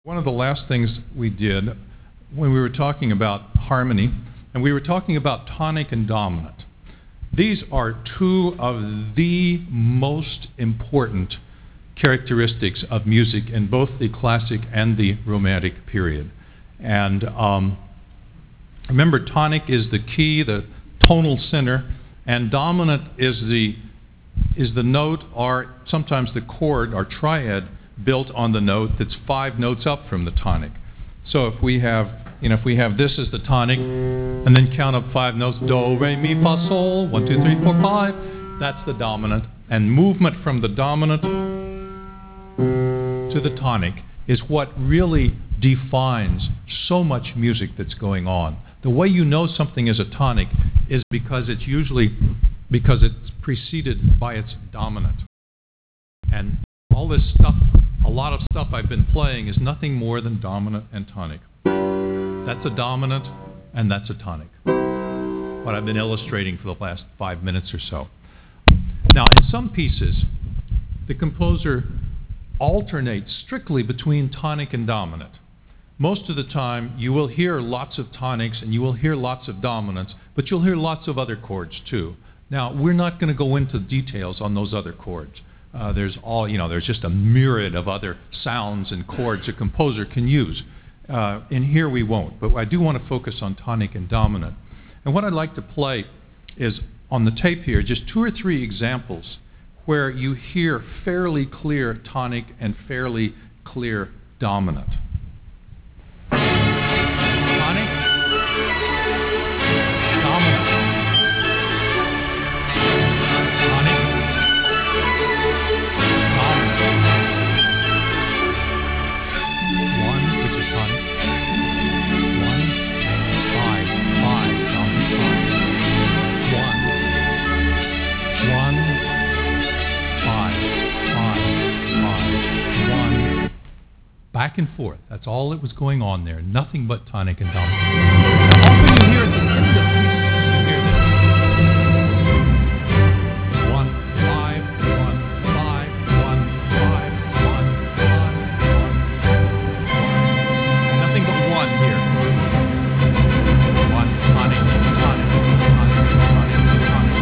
One of the last things we did when we were talking about harmony, and we were talking about tonic and dominant. These are two of the most important characteristics of music in both the classic and the romantic period. And remember, tonic is the key, the tonal center, and dominant is the note, or sometimes the chord or triad built on the note that's 5 notes up from the tonic. So if we have, this as the tonic, and then count up 5 notes, do, re, mi, fa, sol, 1, 2, 3, 4, 5, that's the dominant. And movement from the dominant to the tonic is what really defines so much music that's going on. The way you know something is a tonic is because it's preceded by its dominant. And all this stuff, a lot of stuff I've been playing is nothing more than dominant and tonic. That's a dominant and that's a tonic. What I've been illustrating for the last 5 minutes or so. Now, in some pieces, the composer alternates strictly between tonic and dominant. Most of the time, you will hear lots of tonics and you will hear lots of dominants, but you'll hear lots of other chords too. Now, we're not going to go into details on those other chords. There's just a myriad of other sounds and chords a composer can use. In here we won't, but I do want to focus on tonic and dominant. And what I'd like to play is, on the tape here, just 2 or 3 examples where you hear fairly clear tonic and fairly clear dominant. Tonic, dominant. Back and forth. That's all that was going on there. Nothing but tonic and dominant. Often you hear at the end of pieces, you hear this. 1, 5, 1, 5, 1, 5, 1, 1, 1. Nothing but 1 here. 1, tonic, tonic, tonic, tonic, tonic, tonic.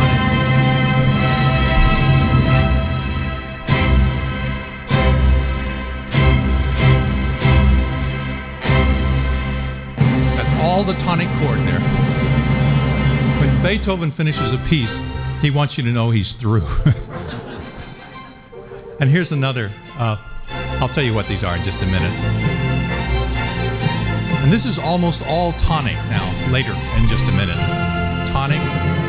All the tonic chord there. When Beethoven finishes a piece, he wants you to know he's through. And here's another, I'll tell you what these are in just a minute. And this is almost all tonic now, later in just a minute. Tonic.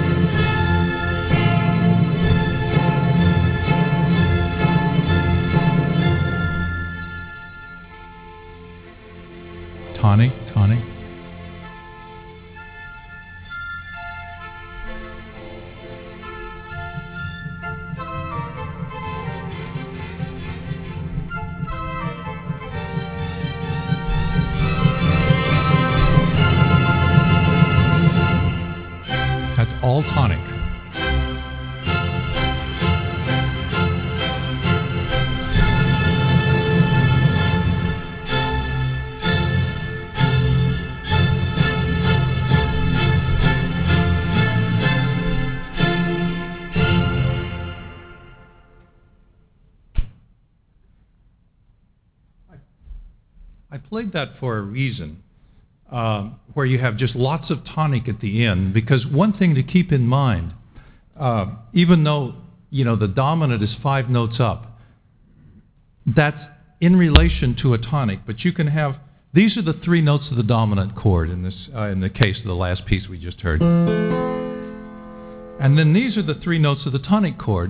Tonic, tonic. That's all tonic. I played that for a reason. Where you have just lots of tonic at the end, because one thing to keep in mind, even though the dominant is 5 notes up, that's in relation to a tonic. But you can have, these are the 3 notes of the dominant chord in this, in the case of the last piece we just heard, and then these are the 3 notes of the tonic chord.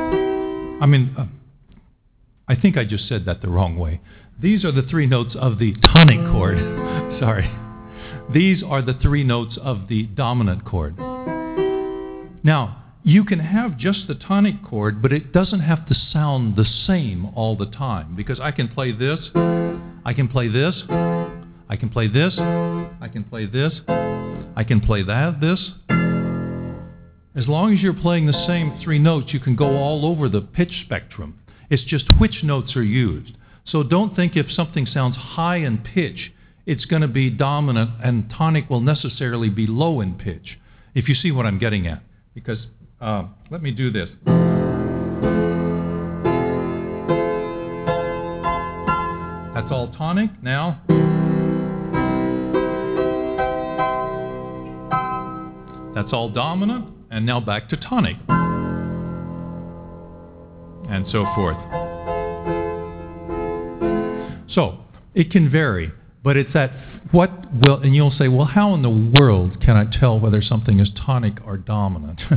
I think I just said that the wrong way. These are the 3 notes of the tonic chord. Sorry. These are the 3 notes of the dominant chord. Now, you can have just the tonic chord, but it doesn't have to sound the same all the time, because I can play this, I can play this, I can play this, I can play this, I can play this. As long as you're playing the same 3 notes, you can go all over the pitch spectrum. It's just which notes are used. So don't think if something sounds high in pitch, it's going to be dominant, and tonic will necessarily be low in pitch, if you see what I'm getting at. Because, let me do this. That's all tonic. Now, that's all dominant, and now back to tonic, and so forth. So, it can vary, but it's that and you'll say, well, how in the world can I tell whether something is tonic or dominant?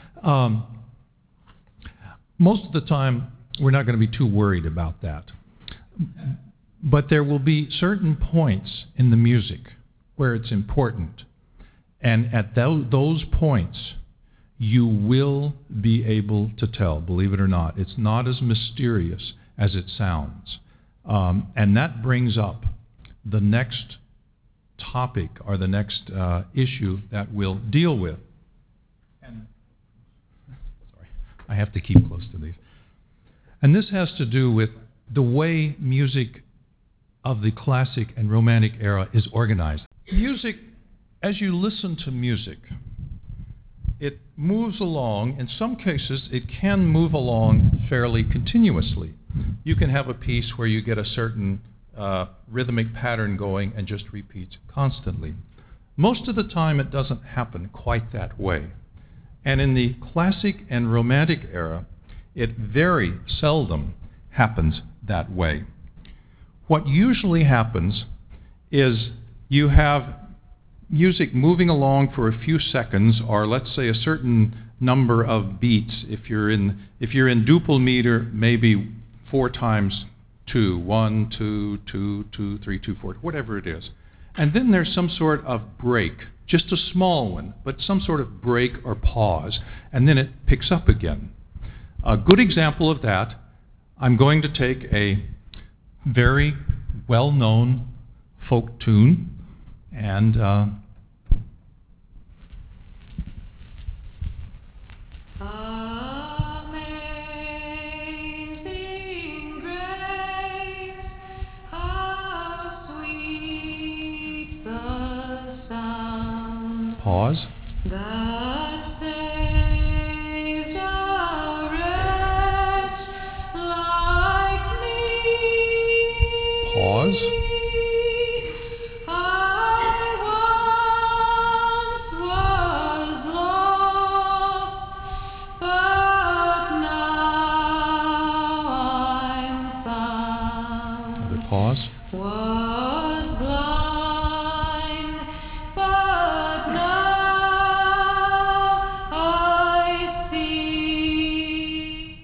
Most of the time, we're not going to be too worried about that. But there will be certain points in the music where it's important. And at those points, you will be able to tell, believe it or not. It's not as mysterious as it sounds. And that brings up the next topic or the next issue that we'll deal with. And, sorry, I have to keep close to these. And this has to do with the way music of the classic and romantic era is organized. Music, as you listen to music, it moves along. In some cases, it can move along fairly continuously. You can have a piece where you get a certain rhythmic pattern going and just repeats constantly. Most of the time, it doesn't happen quite that way. And in the classic and romantic era, it very seldom happens that way. What usually happens is you have music moving along for a few seconds, or let's say a certain number of beats. If you're in duple meter, maybe 4 times 2, 1, 2, 2, 2, 3, 2, 4, whatever it is. And then there's some sort of break, just a small one, but some sort of break or pause, and then it picks up again. A good example of that, I'm going to take a very well-known folk tune, and Amazing grace, how sweet the sound pause. that saved a wretch like me. Pause. I once was lost, but now I'm found. Another pause. Was blind, but now I see.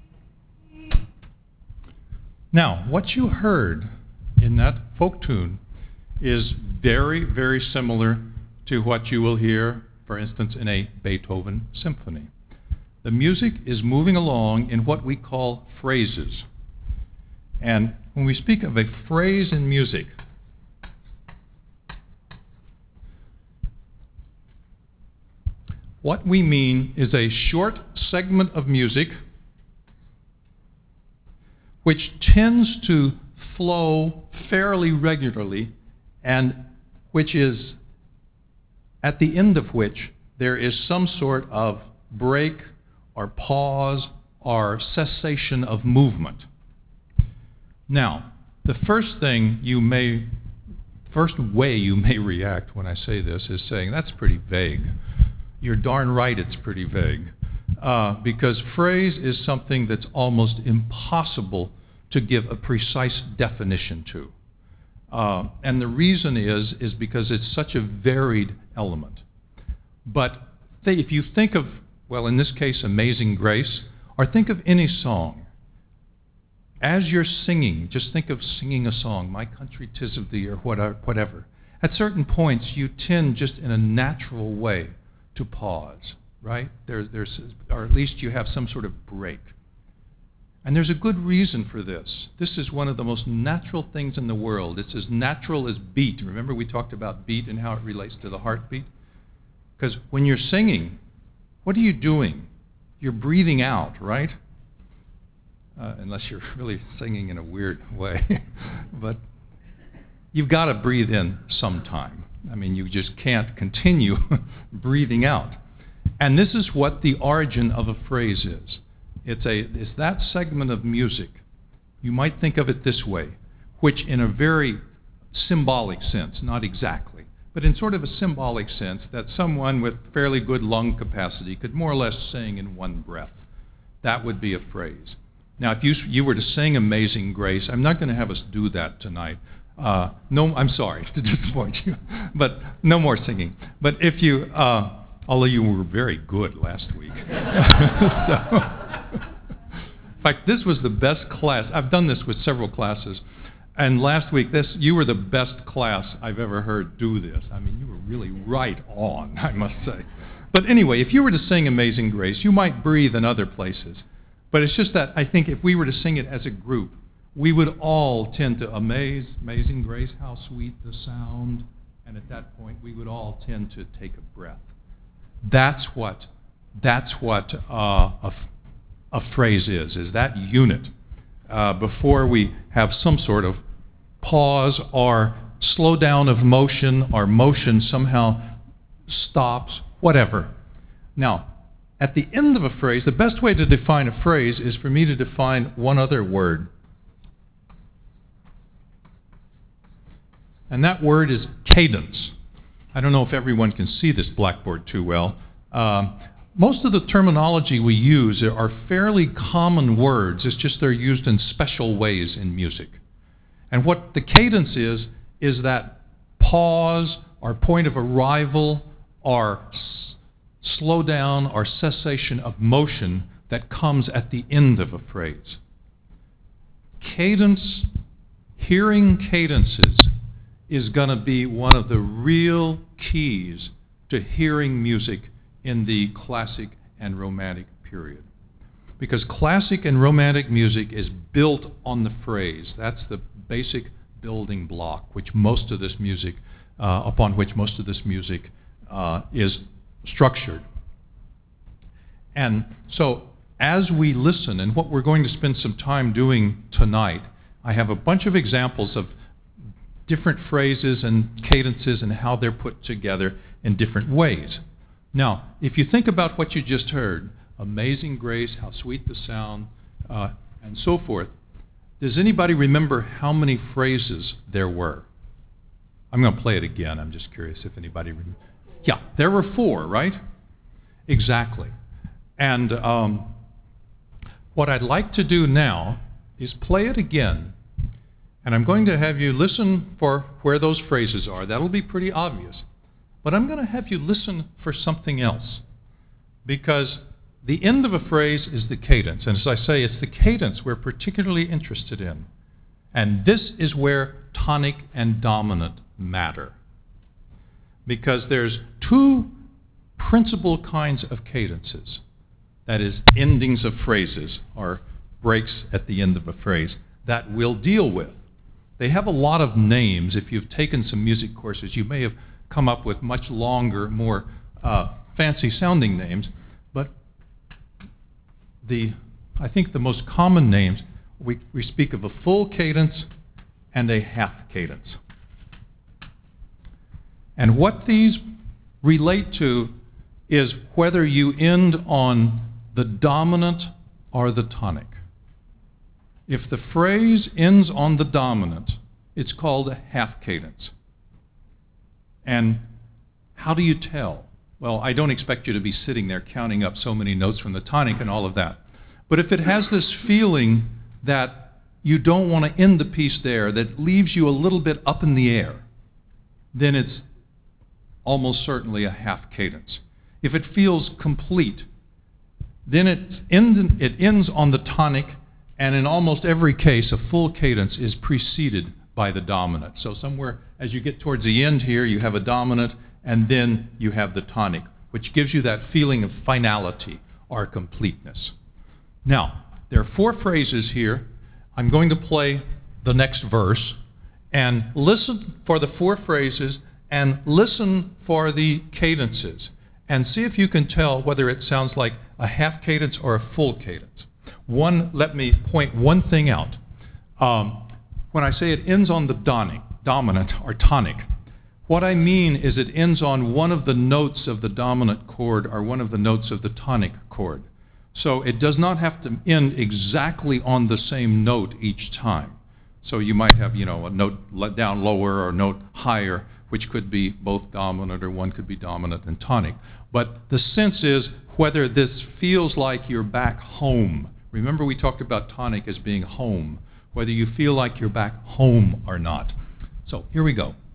Now, what you heard in that folk tune is very, very similar to what you will hear, for instance, in a Beethoven symphony. The music is moving along in what we call phrases. And when we speak of a phrase in music, what we mean is a short segment of music which tends to flow fairly regularly, and which is, at the end of which, there is some sort of break or pause or cessation of movement. Now, the first way you may react when I say this is saying, that's pretty vague. You're darn right it's pretty vague. Because phrase is something that's almost impossible to give a precise definition to. And the reason is because it's such a varied element. But if you think of, well, in this case, Amazing Grace, or think of any song, as you're singing, just think of singing a song, My Country 'Tis of Thee, or whatever. At certain points, you tend just in a natural way to pause, right? Or at least you have some sort of break. And there's a good reason for this. This is one of the most natural things in the world. It's as natural as beat. Remember we talked about beat and how it relates to the heartbeat? Because when you're singing, what are you doing? You're breathing out, right? unless you're really singing in a weird way. But you've got to breathe in sometime. I mean, you just can't continue breathing out. And this is what the origin of a phrase is. It's that segment of music. You might think of it this way, which in a very symbolic sense, not exactly, but in sort of a symbolic sense, that someone with fairly good lung capacity could more or less sing in one breath. That would be a phrase. Now, if you were to sing Amazing Grace, I'm not going to have us do that tonight. No, I'm sorry to disappoint you, but no more singing. But if you, although you were very good last week. In fact, this was the best class. I've done this with several classes. And last week, you were the best class I've ever heard do this. I mean, you were really right on, I must say. But anyway, if you were to sing Amazing Grace, you might breathe in other places. But it's just that I think if we were to sing it as a group, we would all tend to Amazing Grace, how sweet the sound. And at that point, we would all tend to take a breath. That's what a phrase is that unit before we have some sort of pause or slow down of motion, or motion somehow stops, whatever. Now, at the end of a phrase, the best way to define a phrase is for me to define one other word. And that word is cadence. I don't know if everyone can see this blackboard too well. Most of the terminology we use are fairly common words. It's just they're used in special ways in music. And what the cadence is that pause or point of arrival or slow down or cessation of motion that comes at the end of a phrase. Cadence, hearing cadences, is going to be one of the real keys to hearing music in the classic and romantic period. Because classic and romantic music is built on the phrase. That's the basic building block which most of this music, upon which most of this music is structured. And so as we listen, and what we're going to spend some time doing tonight, I have a bunch of examples of different phrases and cadences and how they're put together in different ways. Now, if you think about what you just heard, Amazing Grace, how sweet the sound, and so forth, does anybody remember how many phrases there were? I'm going to play it again. I'm just curious if anybody remembers. Yeah, there were 4, right? Exactly. And what I'd like to do now is play it again. And I'm going to have you listen for where those phrases are. That'll be pretty obvious. But I'm going to have you listen for something else, because the end of a phrase is the cadence. And as I say, it's the cadence we're particularly interested in. And this is where tonic and dominant matter, because there's 2 principal kinds of cadences. That is, endings of phrases, or breaks at the end of a phrase, that we'll deal with. They have a lot of names. If you've taken some music courses, you may have come up with much longer, more fancy-sounding names. But I think the most common names, we speak of a full cadence and a half cadence. And what these relate to is whether you end on the dominant or the tonic. If the phrase ends on the dominant, it's called a half cadence. And how do you tell? Well, I don't expect you to be sitting there counting up so many notes from the tonic and all of that. But if it has this feeling that you don't want to end the piece there, that leaves you a little bit up in the air, then it's almost certainly a half cadence. If it feels complete, then it ends on the tonic, and in almost every case, a full cadence is preceded by the dominant. So somewhere as you get towards the end here, you have a dominant, and then you have the tonic, which gives you that feeling of finality or completeness. Now, there are 4 phrases here. I'm going to play the next verse, and listen for the 4 phrases, and listen for the cadences, and see if you can tell whether it sounds like a half cadence or a full cadence. One, let me point one thing out. When I say it ends on the dominant or tonic, what I mean is it ends on one of the notes of the dominant chord or one of the notes of the tonic chord. So it does not have to end exactly on the same note each time. So you might have, a note down lower or a note higher, which could be both dominant or one could be dominant and tonic. But the sense is whether this feels like you're back home. Remember we talked about tonic as being home, whether you feel like you're back home or not. So here we go.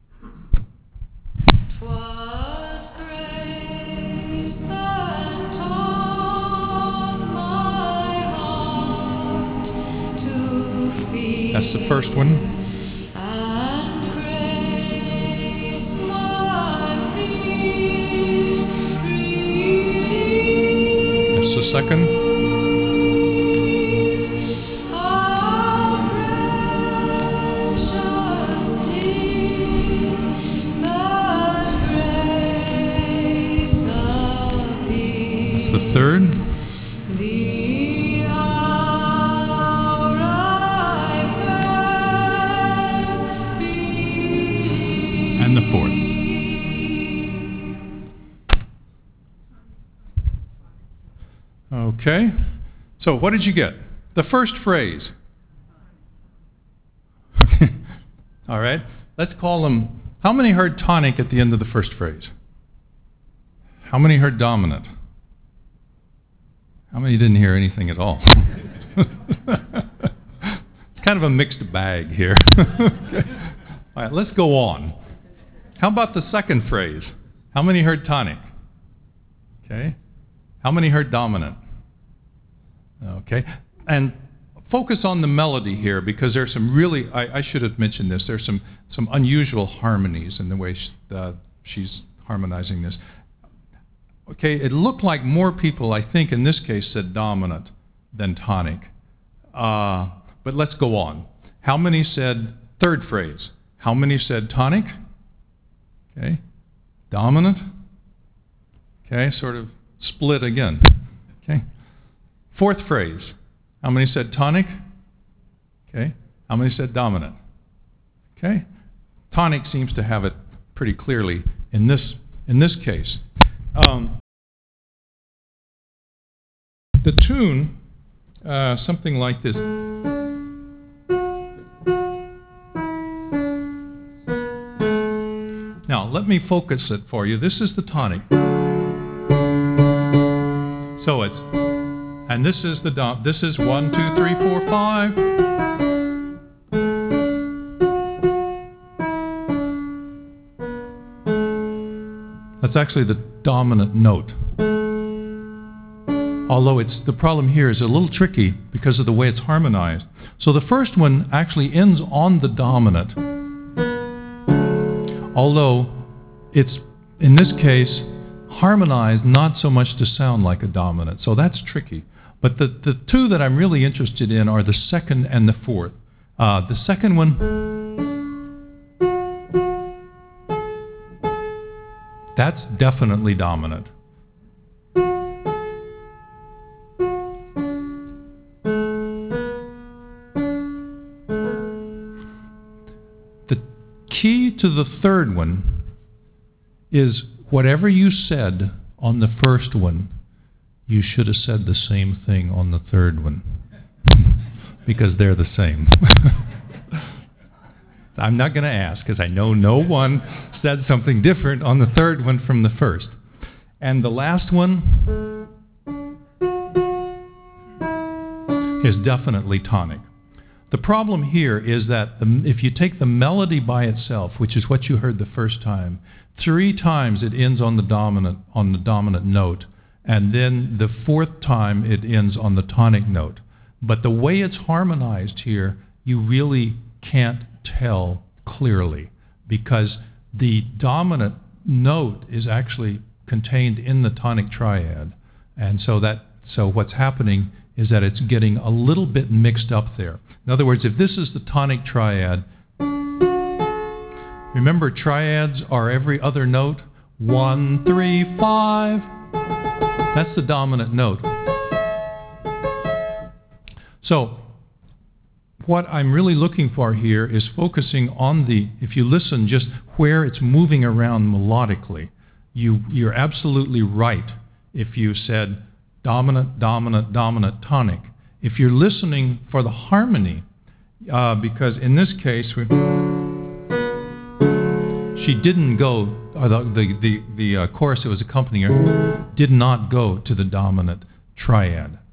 'Twas grace that taught my heart to feel. That's the first one. And grace my fears relieved. That's the second. How precious did that grace appear. That's the third. The hour I first believed. And the fourth. Okay. So what did you get? The first phrase. All right. Let's call them. How many heard tonic at the end of the first phrase? How many heard dominant? How many didn't hear anything at all? It's kind of a mixed bag here. Okay. All right, let's go on. How about the second phrase? How many heard tonic? Okay. How many heard dominant? Okay. And focus on the melody here, because there's some really, I should have mentioned this, there's some unusual harmonies in the way she's harmonizing this. Okay, it looked like more people, I think, in this case, said dominant than tonic. But let's go on. How many said, third phrase, how many said tonic? Okay, dominant? Okay, sort of split again. Okay, fourth phrase, how many said tonic? Okay, how many said dominant? Okay, tonic seems to have it pretty clearly in this case. The tune, something like this. Now, let me focus it for you. This is the tonic. So it's, and this is the dom. This is 1, 2, 3, 4, 5. That's actually the dominant note. Although the problem here is a little tricky because of the way it's harmonized. So the first one actually ends on the dominant. Although it's, in this case, harmonized not so much to sound like a dominant. So that's tricky. But the two that I'm really interested in are the second and the fourth. The second one, that's definitely dominant. The key to the third one is whatever you said on the first one, you should have said the same thing on the third one, because they're the same. I'm not going to ask, because I know no one said something different on the third one from the first. And the last one is definitely tonic. The problem here is that if you take the melody by itself, which is what you heard the first time, 3 times it ends on the dominant note, and then the 4th time it ends on the tonic note. But the way it's harmonized here, you really can't tell clearly, because the dominant note is actually contained in the tonic triad. And so what's happening is that it's getting a little bit mixed up there. In other words, if this is the tonic triad, remember triads are every other note. 1, 3, 5. That's the dominant note. So what I'm really looking for here is focusing on the, if you listen, just where it's moving around melodically. You're absolutely right if you said dominant, dominant, dominant, tonic. If you're listening for the harmony, because in this case, she didn't go, or the chorus that was accompanying her did not go to the dominant triad.